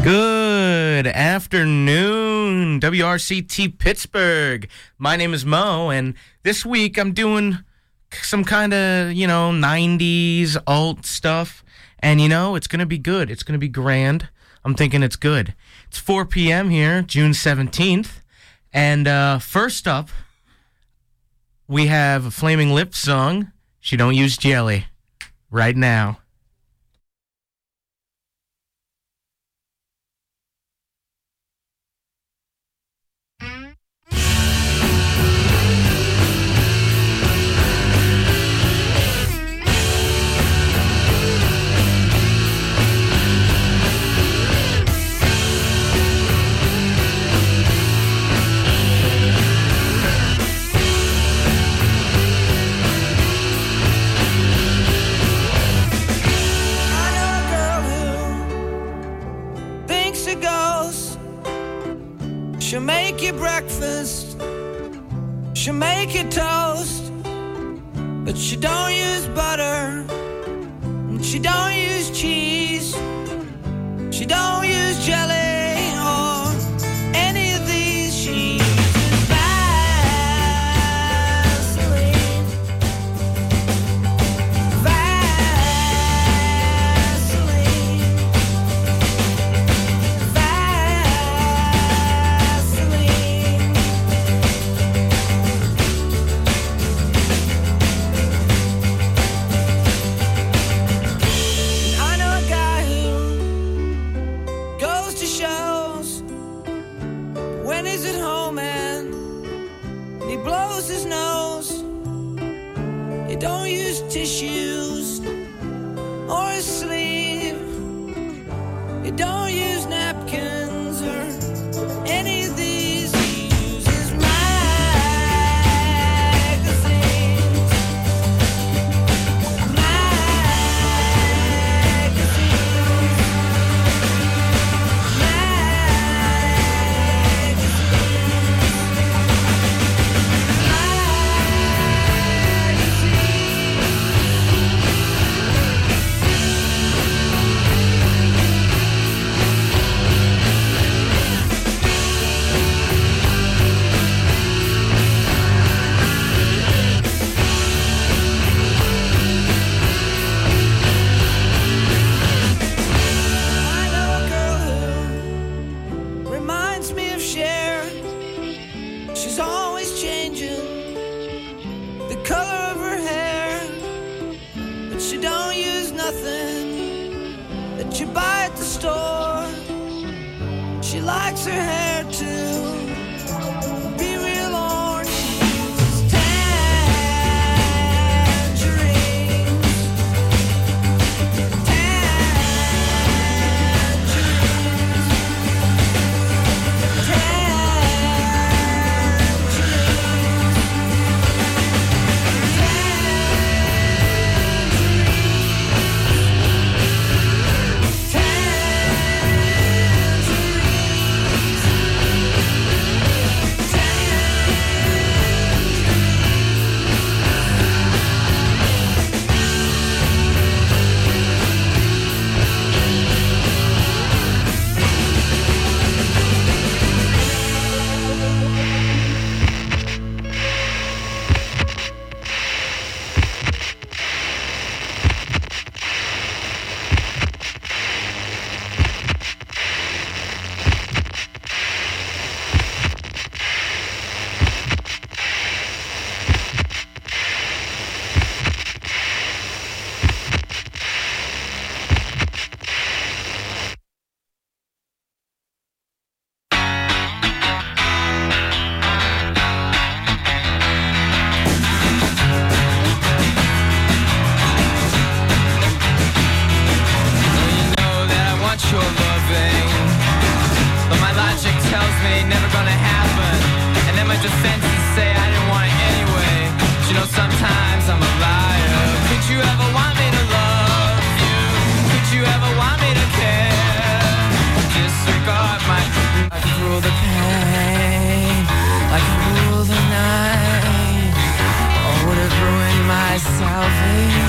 Good afternoon, WRCT Pittsburgh. My name is Mo, and this week I'm doing some kind of, 90s alt stuff. And, it's going to be good. It's going to be grand. I'm thinking it's good. It's 4 p.m. here, June 17th. And first up, we have a Flaming Lips song, She Don't Use Jelly, right now. She'll make you breakfast, she'll make you toast, but she don't use butter, and she don't use cheese, she don't use jelly or any of these. She uses Vaseline, Vaseline, his nose. You don't use tissues or a sleeve. You don't use napkins or any of these. He uses magazines. Likes her hair to be real orange. She uses tangerines.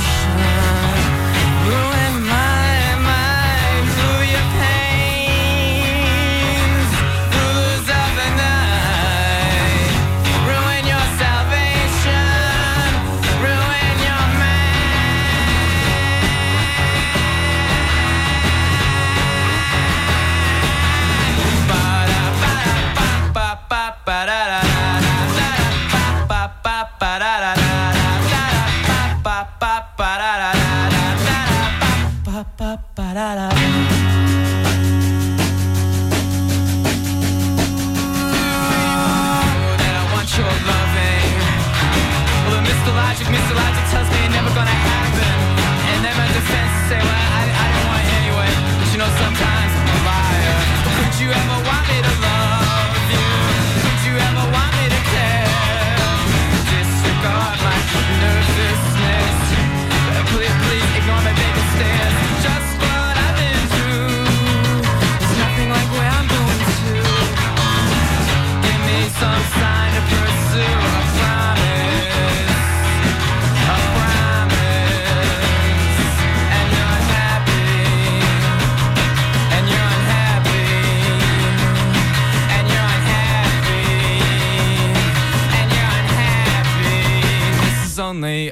salvation. Ruin my mind through your pain.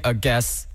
a guess.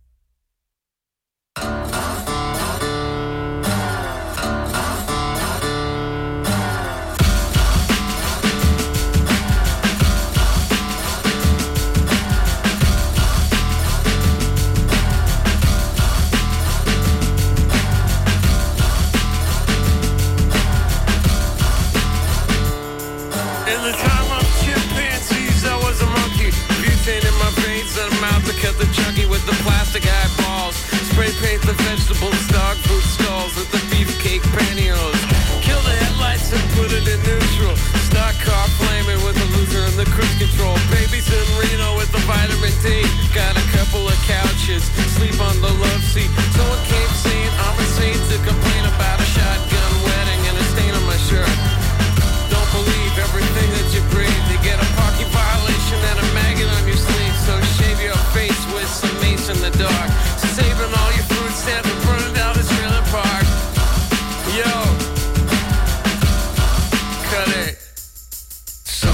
In the time of chimpanzees, I was a monkey. Butane in my veins and a mouth to cut the chunky with the plastic eyeballs. Spray paint the vegetables, dog food skulls with the beefcake pantyhose. Kill the headlights and put it in neutral. Stock car flaming with the loser and the cruise control. Babies in Reno with the vitamin D. Got a couple of couches, sleep on the love seat. So it came saying I'm insane to complain about a shotgun wedding and a stain on my shirt. Don't believe everything that you breathe. You get a parking violation and a maggot on your sleeve. So shave your face with some mace in the dark. Saving all your food stamps and burning down the trailer park. Yo, cut it. So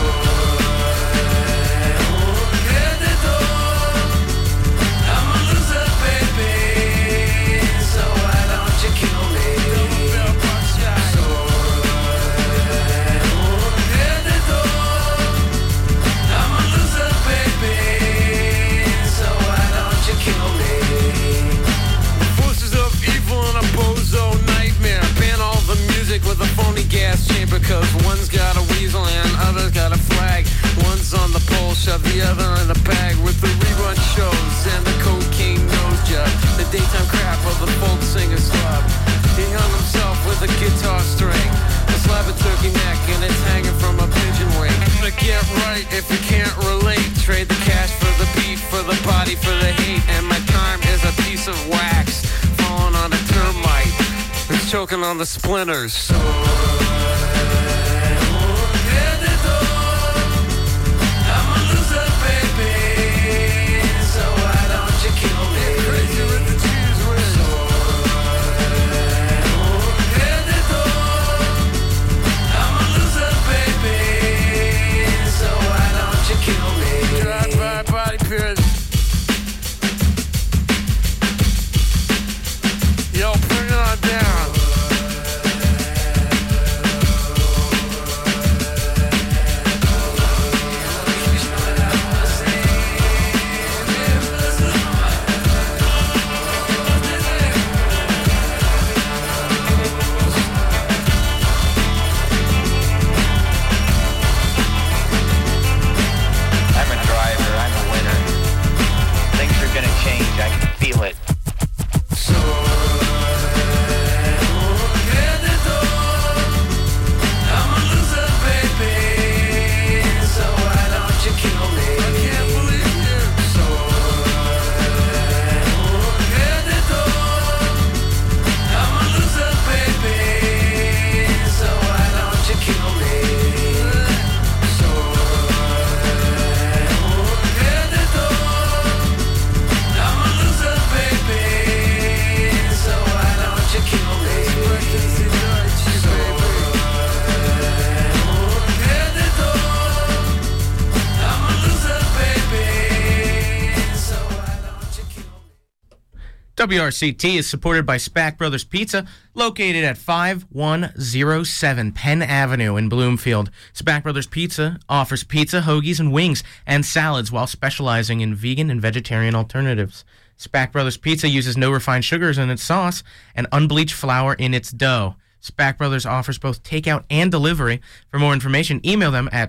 I'm a loser, baby. So why don't you kill me? With a phony gas chamber, cause one's got a weasel and other's got a flag. One's on the pole, shove the other in a bag with the rerun shows and the cocaine nose job. The daytime crap of the folk singer slub. He hung himself with a guitar string, a slab of turkey neck, and it's hanging from a pigeon wing. But get right if you can't relate. Trade the cash for the beef, for the body, for the hate. And my time is a piece of wax falling on a termite. It's choking on the splinters. So I'm a loser, baby. So why don't you kill me? Get crazy with the cheese whiz. So I'm a loser, baby. So why don't you kill me? Drive-by body pierce. Yo, bring it on down. I'm a driver, I'm a winner. Things are gonna change, I can feel it. WRCT is supported by Spack Brothers Pizza, located at 5107 Penn Avenue in Bloomfield. Spack Brothers Pizza offers pizza, hoagies, and wings, and salads while specializing in vegan and vegetarian alternatives. Spack Brothers Pizza uses no refined sugars in its sauce and unbleached flour in its dough. Spack Brothers offers both takeout and delivery. For more information, email them at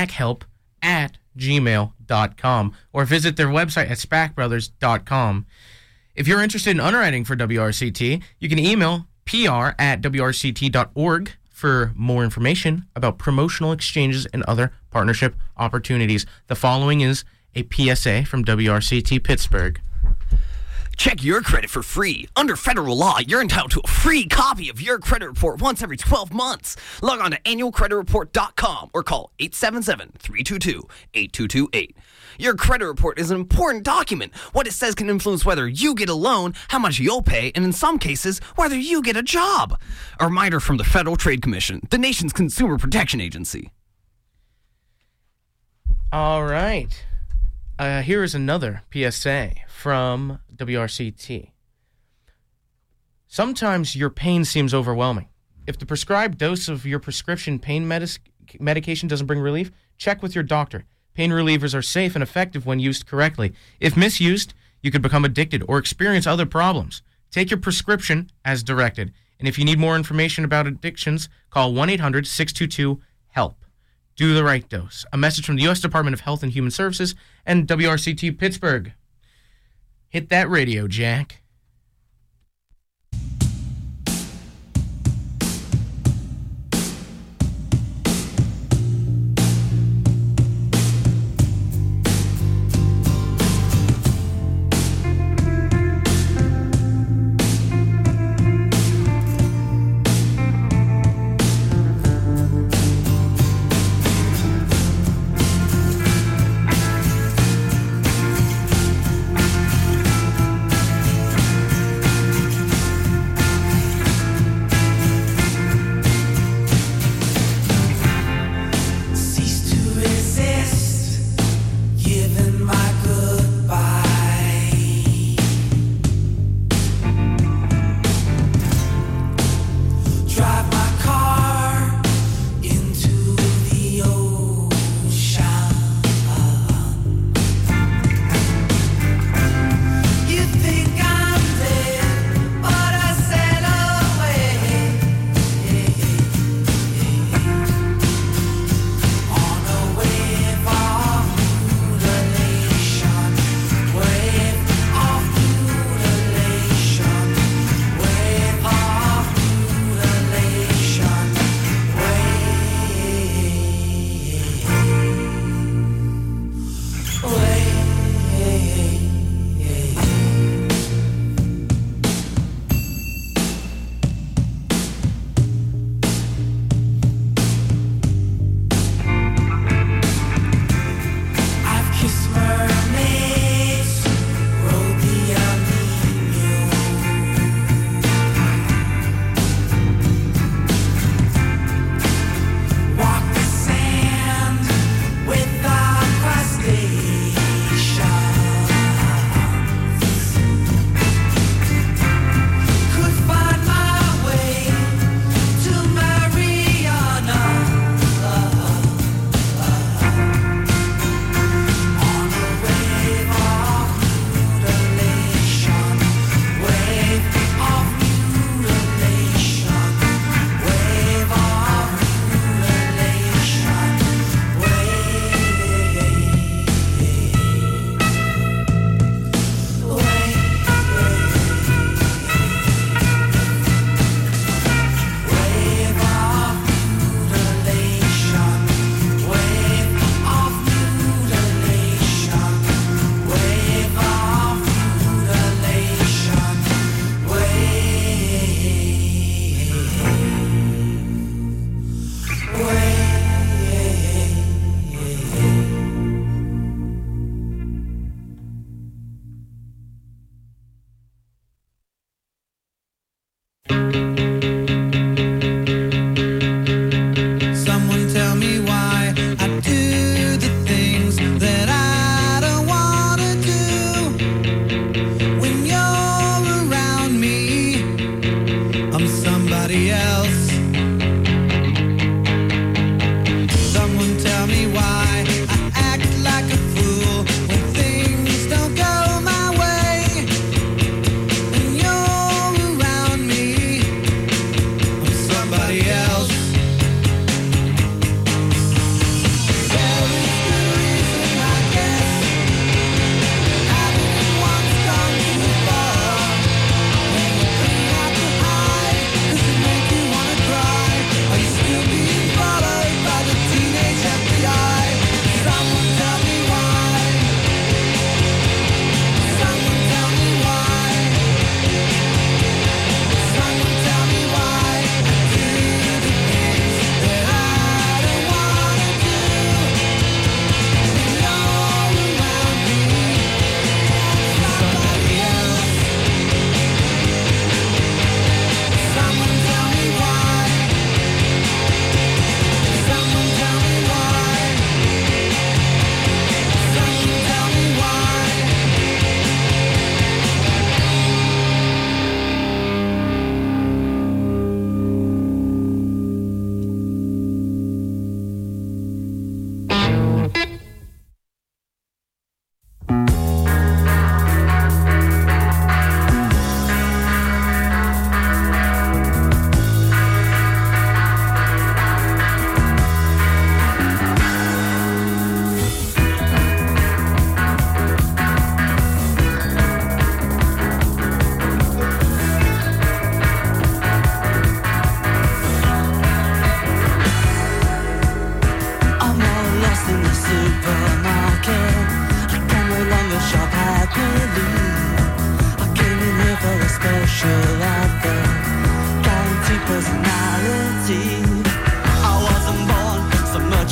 spackhelp@gmail.com or visit their website at spackbrothers.com. If you're interested in underwriting for WRCT, you can email pr@wrct.org for more information about promotional exchanges and other partnership opportunities. The following is a PSA from WRCT Pittsburgh. Check your credit for free. Under federal law, you're entitled to a free copy of your credit report once every 12 months. Log on to annualcreditreport.com or call 877-322-8228. Your credit report is an important document. What it says can influence whether you get a loan, how much you'll pay, and in some cases, whether you get a job. A reminder from the Federal Trade Commission, the nation's consumer protection agency. All right. Here is another PSA from WRCT. Sometimes your pain seems overwhelming. If the prescribed dose of your prescription pain medication doesn't bring relief, check with your doctor. Pain relievers are safe and effective when used correctly. If misused, you could become addicted or experience other problems. Take your prescription as directed. And if you need more information about addictions, call 1-800-622-HELP. Do the right dose. A message from the U.S. Department of Health and Human Services and WRCT Pittsburgh. Hit that radio, Jack.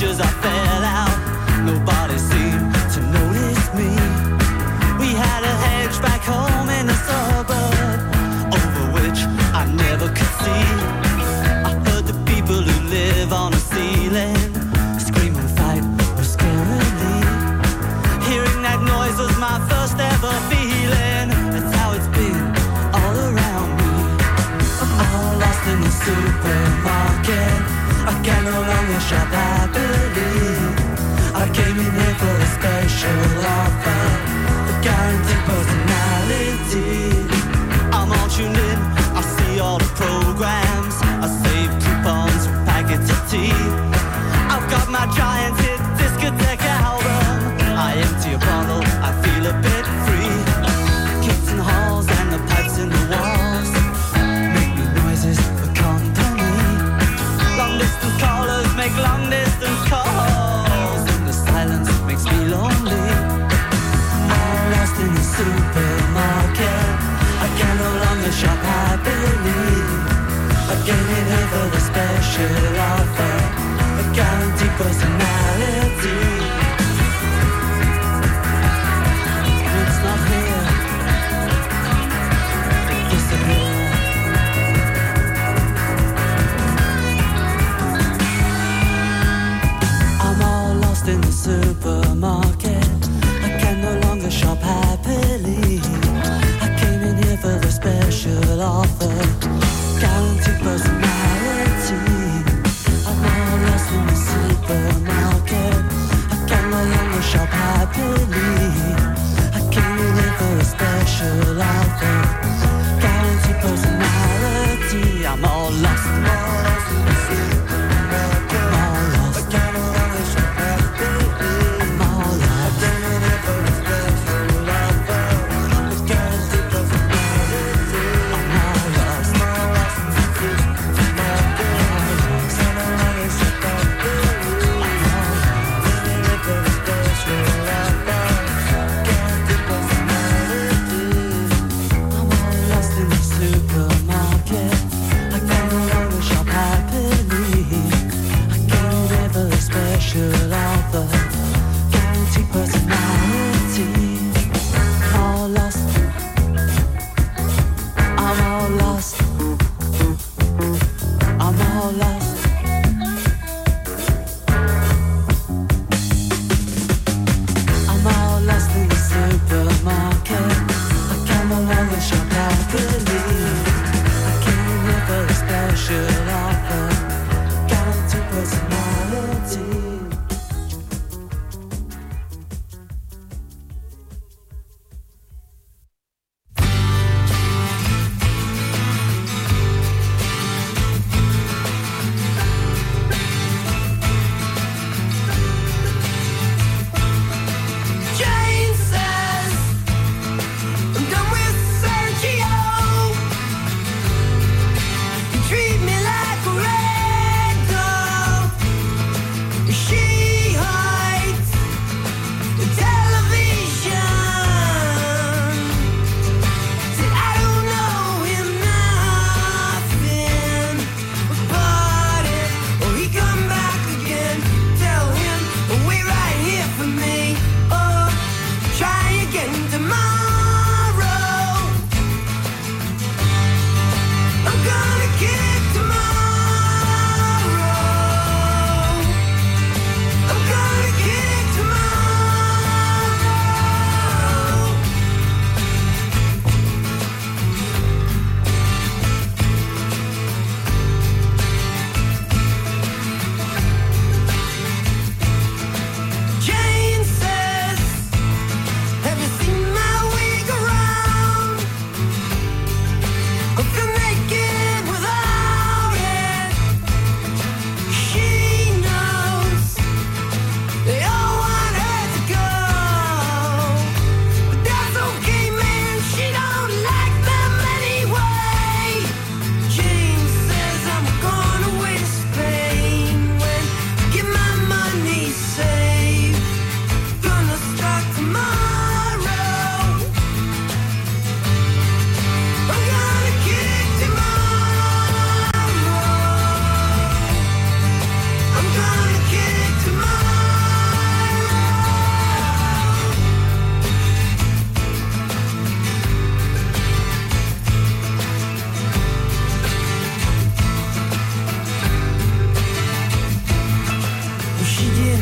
pictures I fell out. Nobody seemed to notice me. We had a hedge back home in the suburb, over which I never could see. I heard the people who live on the ceiling scream and fight or scarily. Hearing that noise was my first ever feeling. That's how it's been all around me. I'm all lost in the supermarket. I can no longer shop happily. I came in here for a special offer, a guaranteed personality. I'm all tuned in, I see all the programs, I save coupons for packets of tea. I've got my giant hit discotheque album. I empty a bottle, I feel a bit free. Kids in halls and the pipes in the walls make me noises for company. Long distance callers make long distance calls, and the silence makes me lonely. I'm all lost in the supermarket. I can no longer shop happily. I came in here for the special offer, a guaranteed personality. It's not here. It disappeared. I'm all lost in the supermarket. I can no longer shop happily. I came in here for the special offer, guaranteed personality. I'm all lost in the supermarket. I can no longer shop happily. I came in here for a special offer, guaranteed personality. I'm all lost. I'm all lost in the supermarket. I'm all lost. I can no longer shop happily. I'm all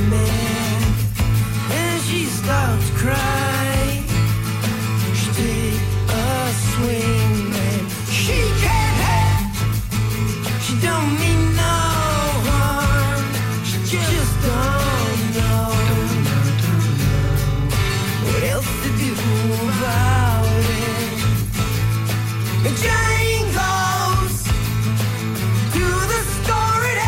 man, and she starts to cry. She take a swing, man. She can't help. She don't mean no harm. She just don't know what else to do about it. And Jane goes to the store at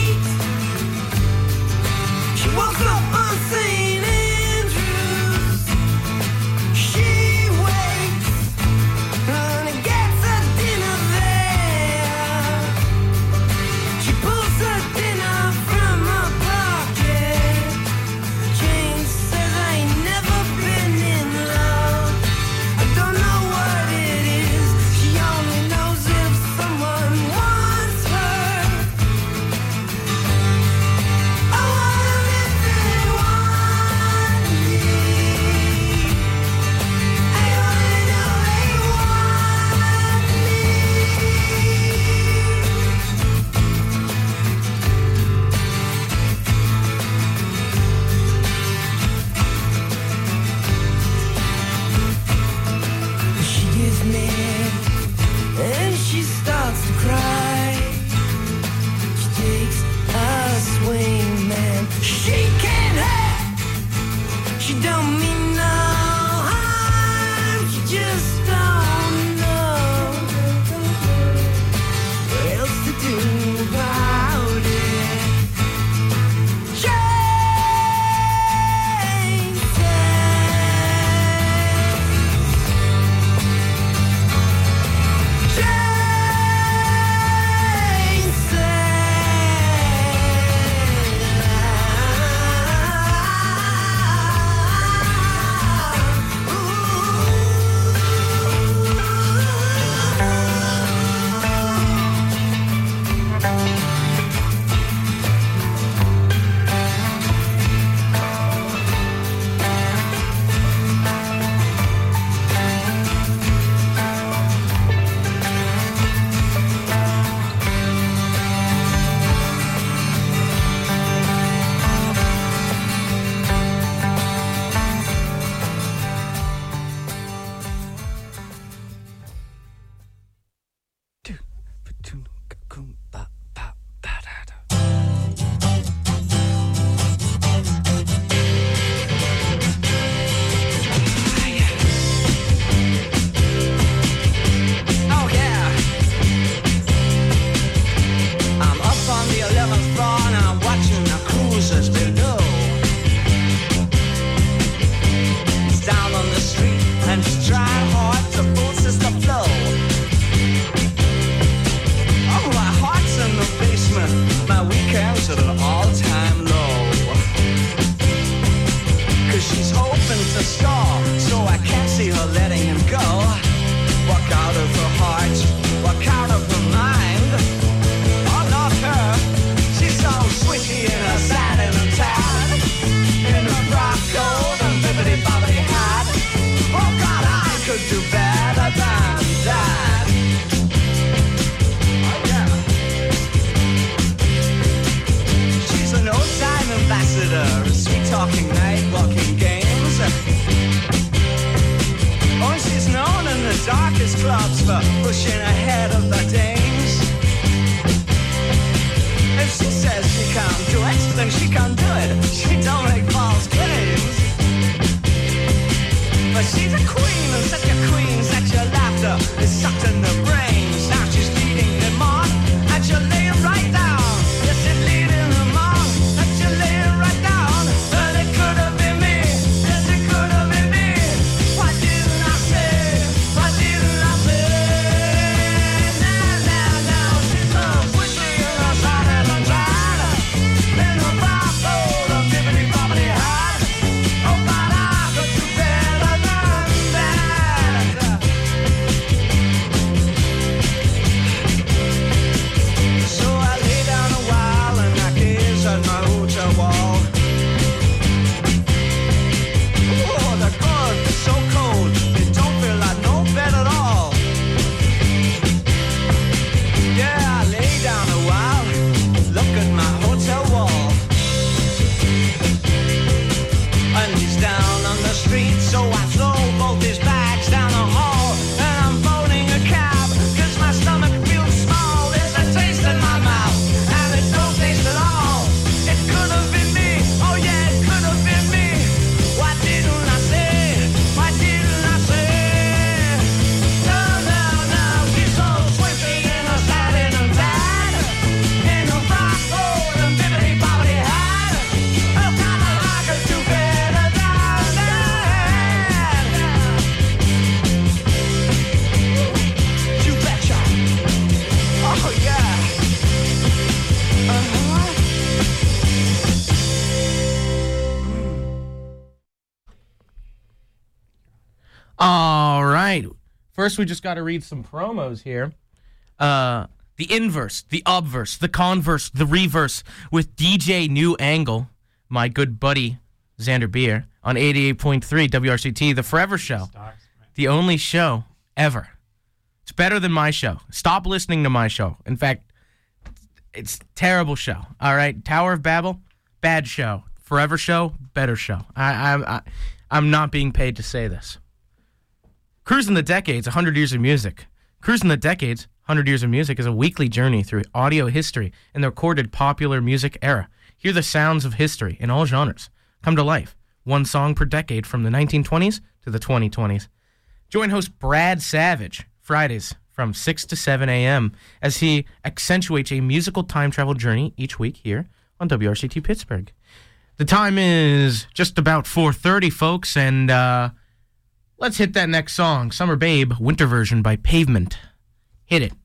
8. She walks up on St. Andrews. She waits and gets her dinner there. She pulls her dinner from her pocket. Jane says, I ain't never been in love. I don't know what it is. She only knows if someone wants her. I wanna live and want me. I only know they want me. She gets mad and she starts to cry. She takes a swing, man. She can't help. She don't mean no harm. She just don't know what else to do about it. Jane says, Jane Oh yeah. I'm up on the 11th floor and I'm watching the cruisers below. It's down on the street and it's trying hard to boost the flow. Oh, my heart's in the basement. My weekend's at an all-time low. 'Cause she's hoping to stall, so I can't see her letting him go. Walk out of her heart, walk out of her mind. Oh, not her. She's so swishy in her satin and tan, in her frock coat and bibbidi-bobbidi hat. Oh God, I could do better than that. Oh yeah. She's an old-time ambassador, sweet-talking, night-walking games. Oh, she's known in the darkest clubs for pushing ahead of the dames. If she says she can't do it, then she can't do it. She don't make false claims. But she's a queen, and such a queen that your laughter is sucked in the brains. Now she's leading them on, and she'll lay it right down. Yes, she's leading them on, and she'll lay it right down. But it could have been me, yes, it could have been me. Why didn't I say? Why didn't I say? Now, she's so swishy in her satin and tan, in her frock coat and bibbidi First, we just got to read some promos here. The inverse, the obverse, the converse, the reverse with DJ New Angle, my good buddy Xander Beer, on 88.3 WRCT, The Forever Show. The only show ever. It's better than my show. Stop listening to my show. In fact, it's a terrible show. All right? Tower of Babel, bad show. Forever Show, better show. I'm not being paid to say this. Cruising the Decades, 100 Years of Music. Cruising the Decades, 100 Years of Music is a weekly journey through audio history and the recorded popular music era. Hear the sounds of history in all genres come to life. One song per decade from the 1920s to the 2020s. Join host Brad Savage, Fridays from 6 to 7 a.m. as he accentuates a musical time travel journey each week here on WRCT Pittsburgh. The time is just about 4:30, folks, and let's hit that next song, Summer Babe, Winter Version by Pavement. Hit it.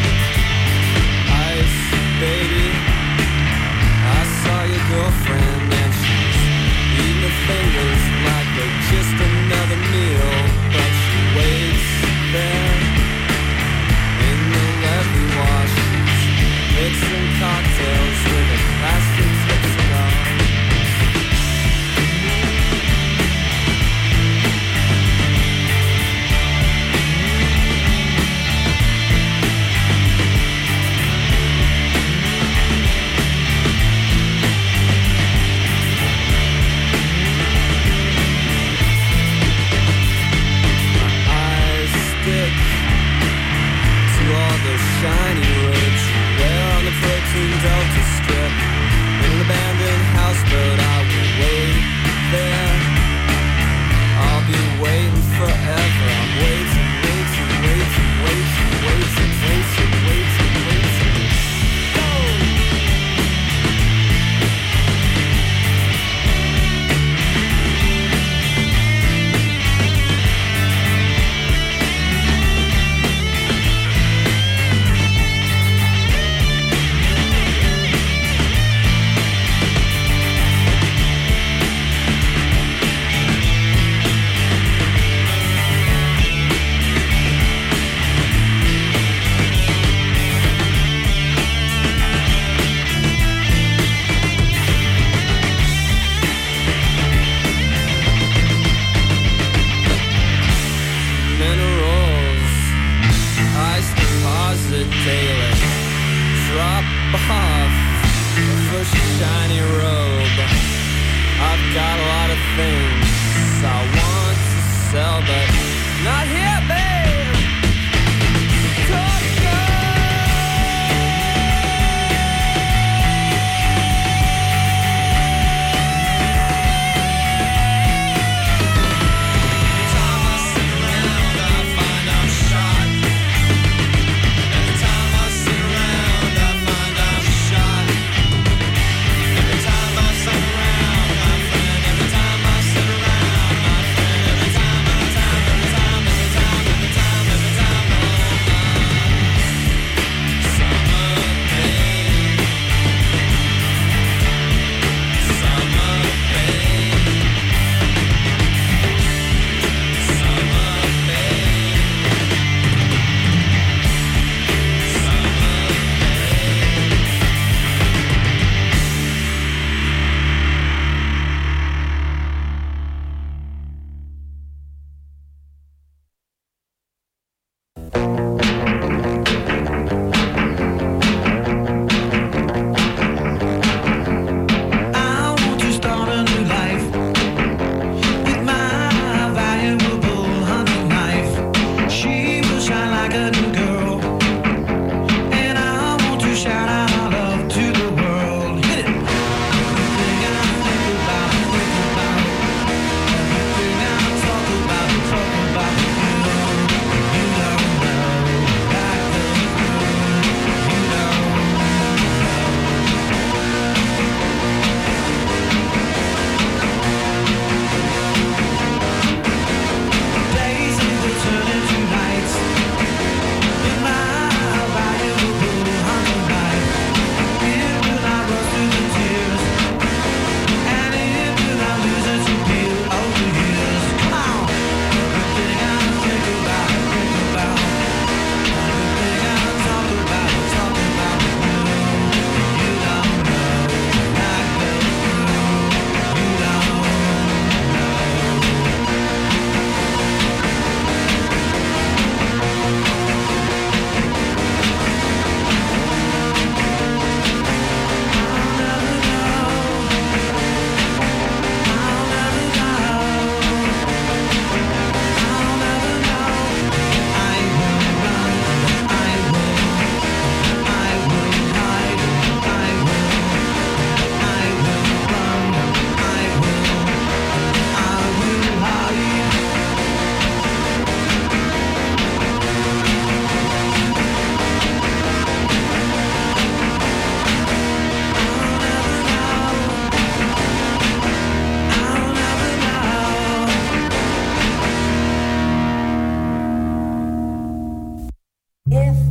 Girlfriend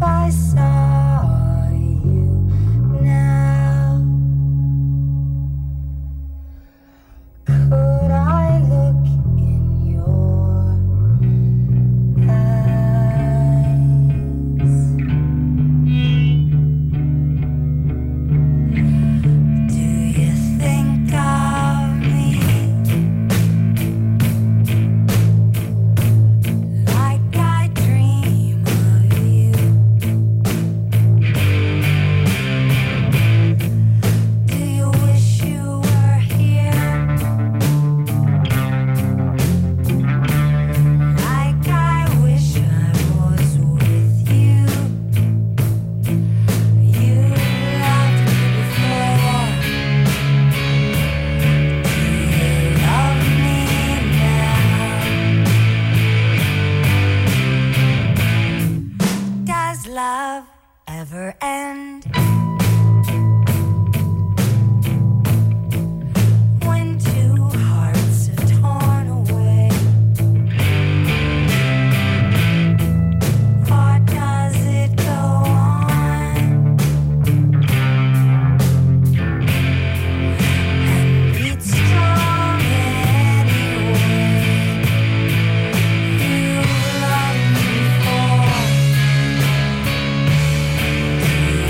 I saw you now, could I look in your eyes? Do you think of me like I dream of you? Do you wish you were here like I wish I was with you? You loved me before. Do you love me now? Does love ever end? When two hearts are torn away, or does it go on and beat strong anyway? You loved me before. Do you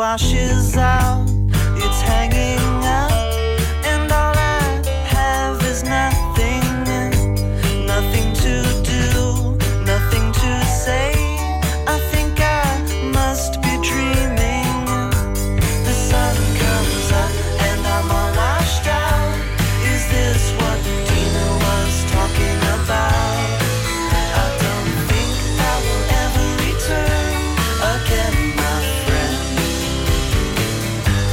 washes out, it's hanging out, and all I have is nothing, nothing to do, nothing to say. I think I must be dreaming. The sun comes up and I'm all washed out. Is this what Dina was talking about? I don't think I will ever return again, my friend.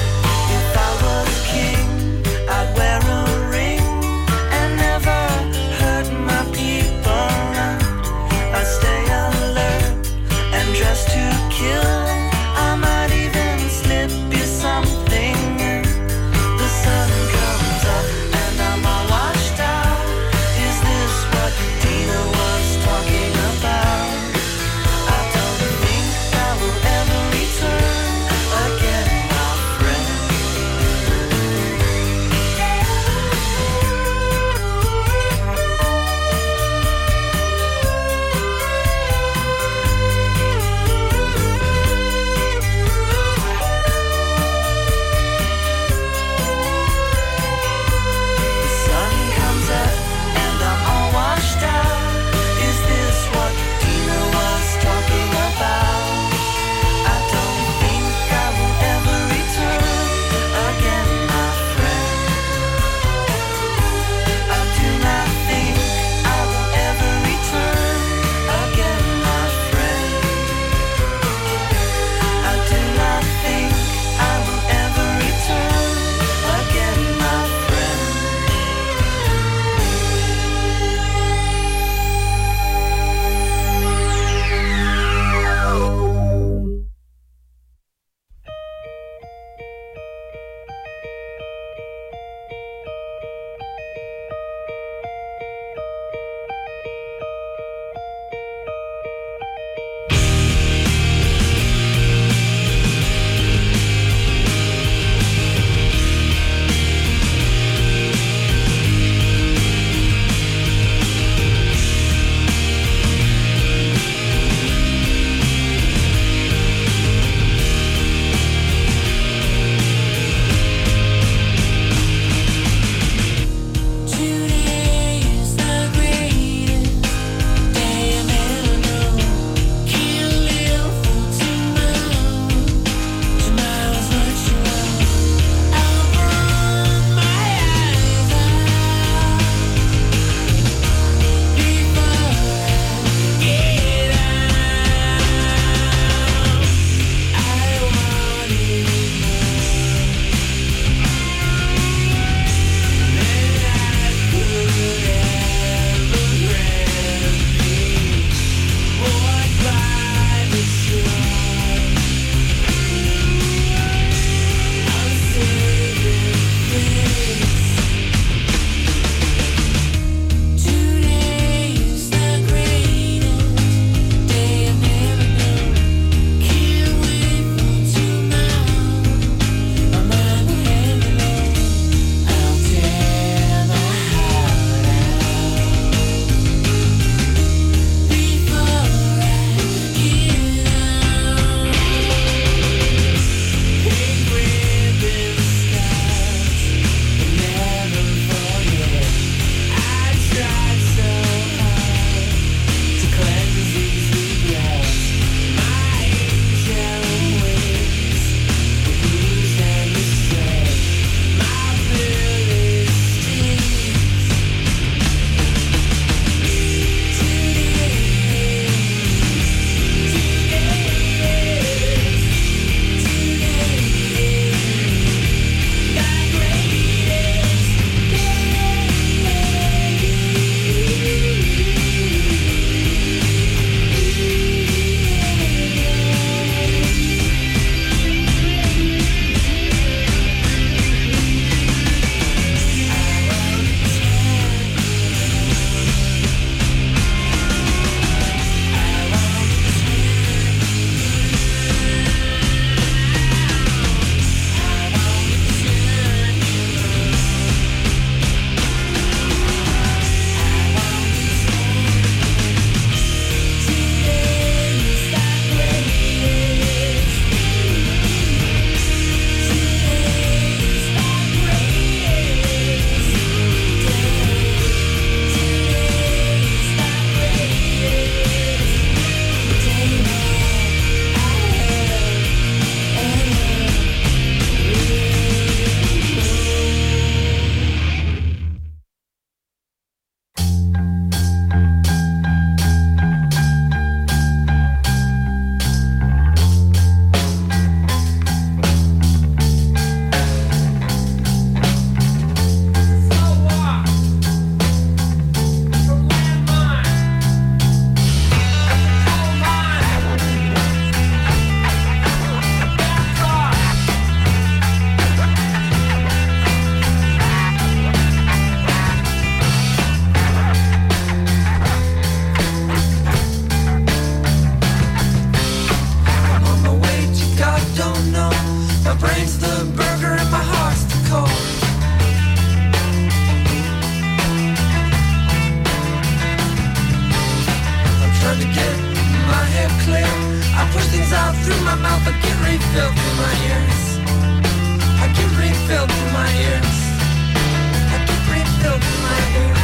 my mouth, I get refilled through my ears. I get refilled through my ears. I get refilled through my ears.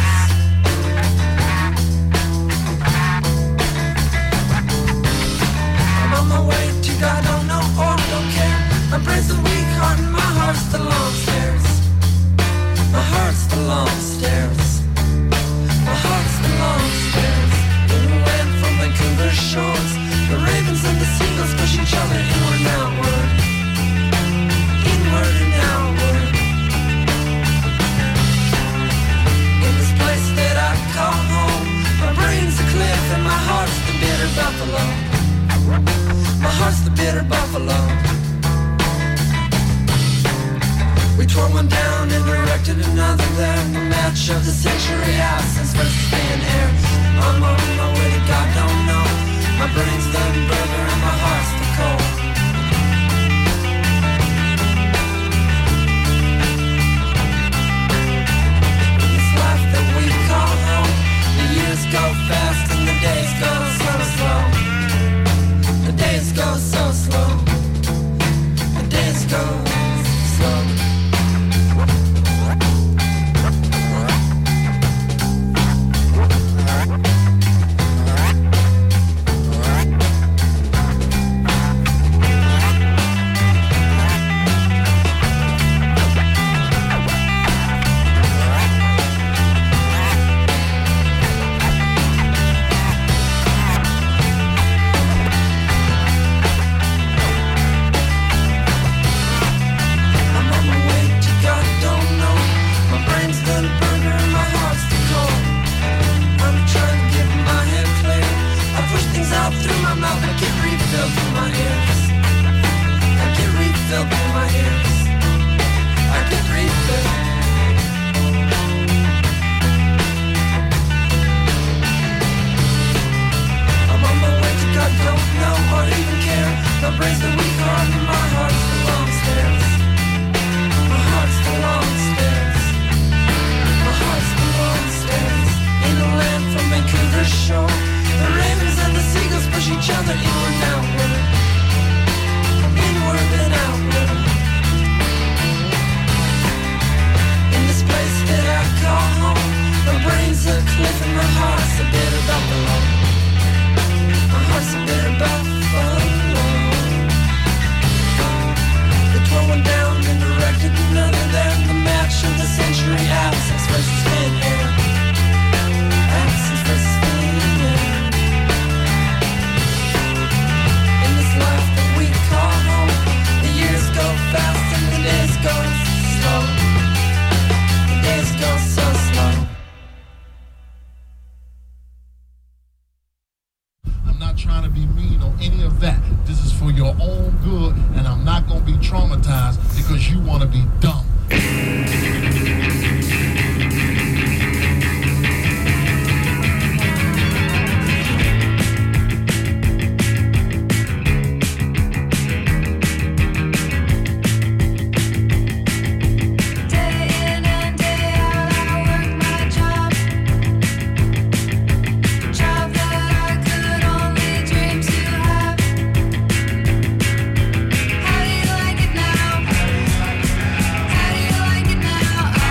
I'm on my way to God, don't know or I don't care. My brain's a weak heart and my heart's the long stairs. My heart's the long stairs. My heart's the long stairs. In the land from Vancouver shores, the ravens and the seagulls push each other inward and outward. Inward and outward. In this place that I call home, my brain's a cliff and my heart's the bitter buffalo. My heart's the bitter buffalo. We tore one down and erected another there. The match of the century, absence versus thin air. I'm on my way to God, don't know. My brain's the burger and my heart's the coal. In this life that we call home, the years go fast and the days go so slow. The days go so slow. The days go slow. How do you like it now?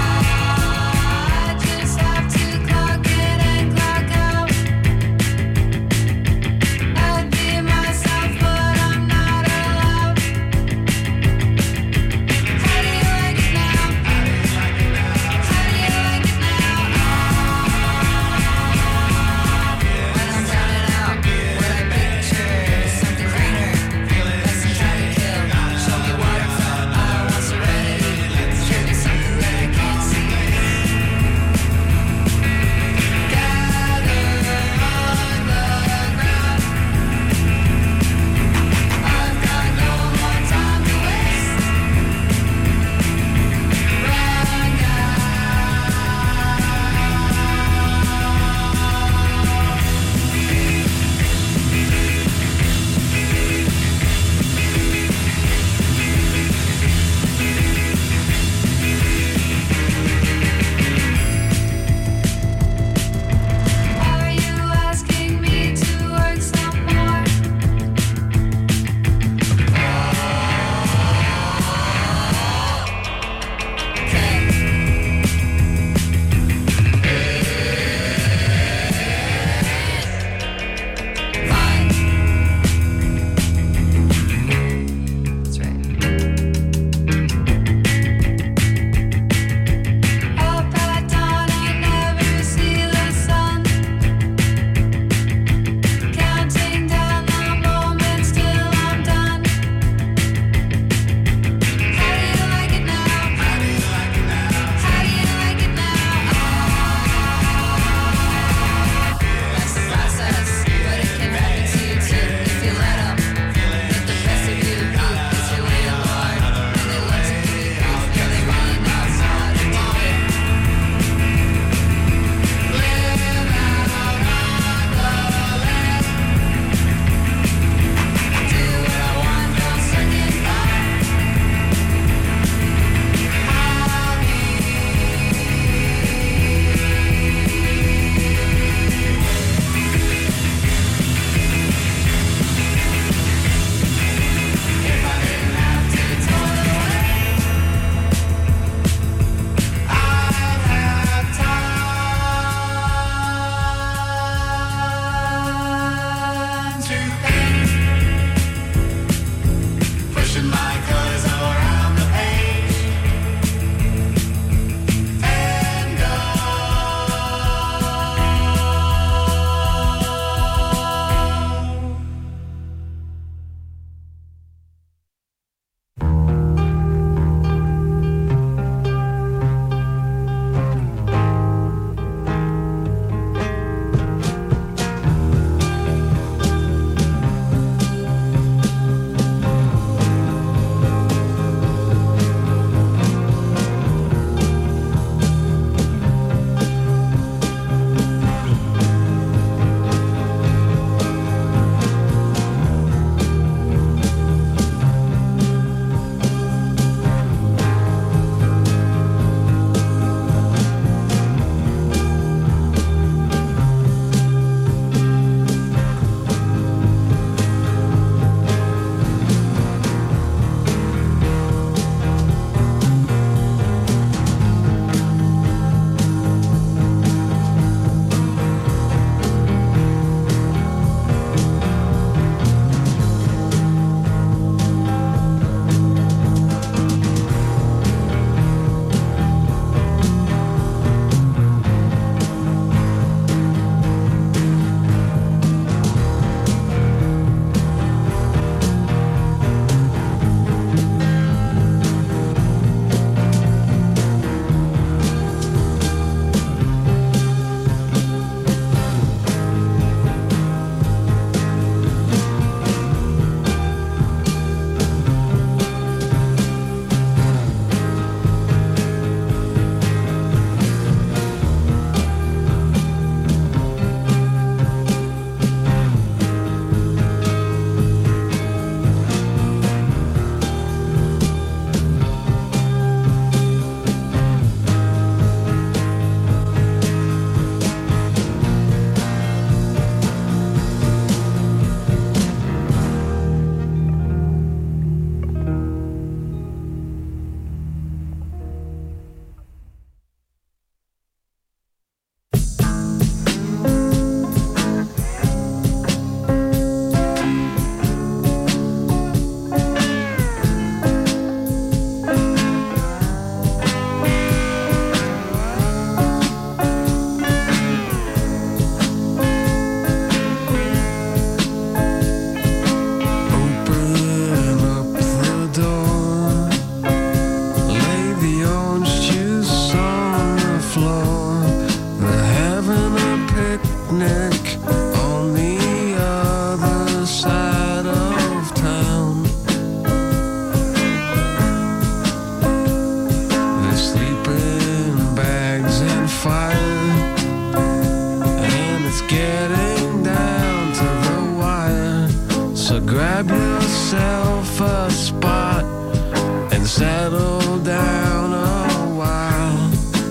myself a spot and settle down a while.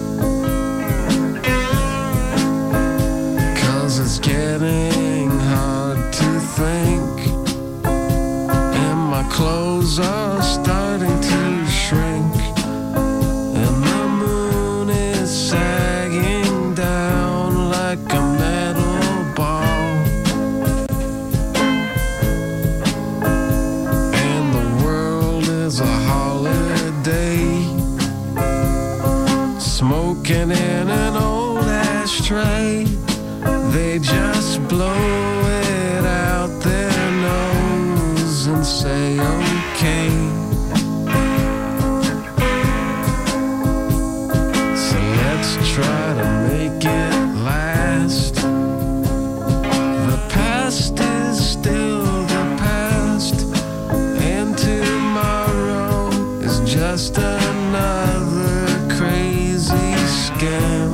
'Cause it's getting hard to think, and my clothes are starting to shrink, and the moon is sagging down like a metal ball, and the world is a holiday, smoking in an old ashtray. They just blow it out their nose and say okay. So let's try to make it last. The past is still the past, and tomorrow is just another crazy scam.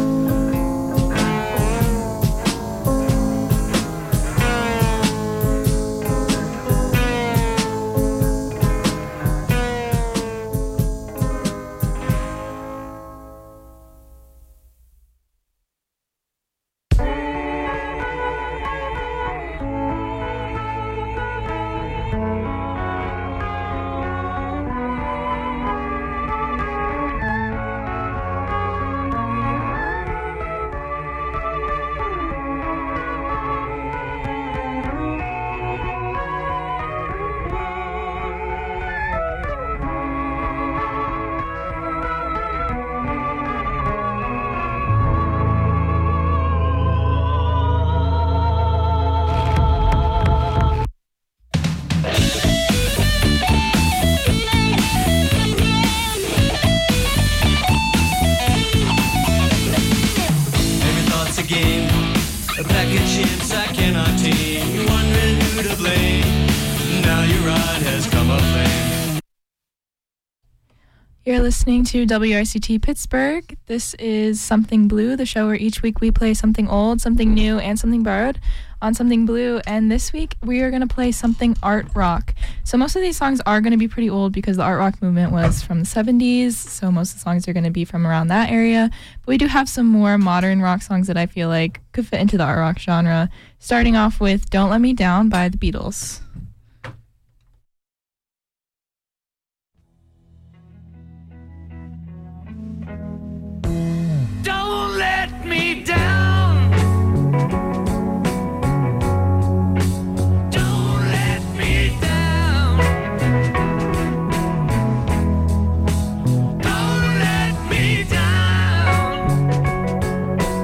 Every thought's a game, a pack of chips I cannot tame. You're wondering who to blame. Now your ride has come up lame. You're listening to WRCT Pittsburgh. This is Something Blue, the show where each week we play something old, something new, and something borrowed on Something Blue. And this week we are going to play something art rock. So most of these songs are going to be pretty old because the art rock movement was from the 70s. So most of the songs are going to be from around that area. But we do have some more modern rock songs that I feel like could fit into the art rock genre. Starting off with Don't Let Me Down by the Beatles. Don't let me down.